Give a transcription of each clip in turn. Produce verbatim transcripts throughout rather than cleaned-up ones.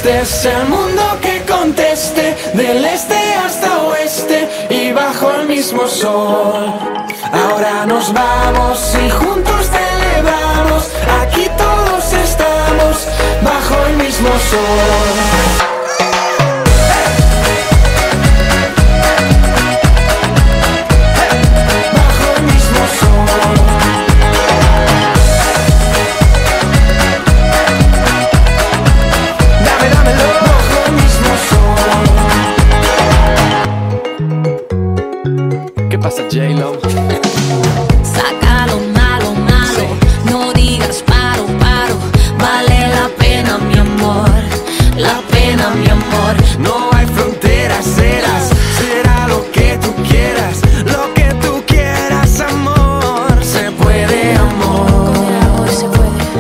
este es el mundo que conteste, del este hasta oeste y bajo el mismo sol. Ahora nos vamos y juntos celebramos, aquí todos estamos bajo el mismo sol. ¿Qué pasa, J-Lo? Saca lo malo, malo, no digas paro, paro. Vale la pena, mi amor, la pena, mi amor. No hay fronteras, serás, será lo que tú quieras, lo que tú quieras, amor. Se puede, amor. Se puede.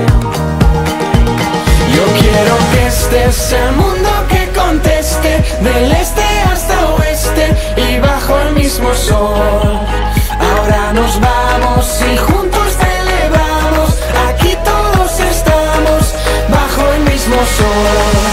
Yo quiero que este es el mundo que conteste, del este hasta oeste y bajo el mismo sol. Ahora nos vamos y juntos celebramos, aquí todos estamos bajo el mismo sol.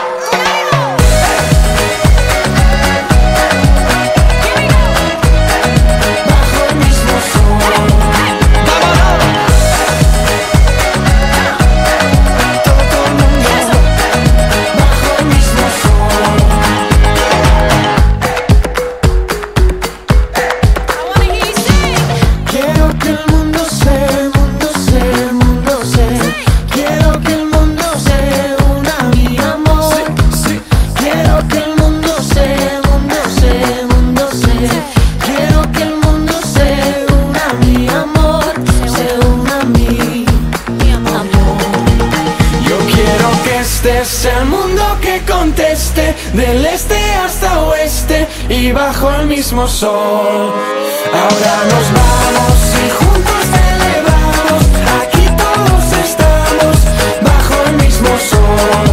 Este es el mundo que conteste, del este hasta oeste y bajo el mismo sol. Ahora nos vamos y juntos celebramos, aquí todos estamos bajo el mismo sol.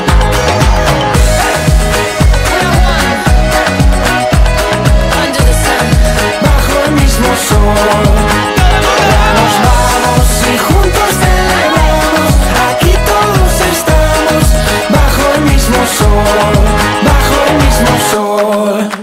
Bajo el mismo sol. Ahora nos vamos y juntos celebramos, aquí todos estamos bajo el mismo sol, bajo el mismo sol.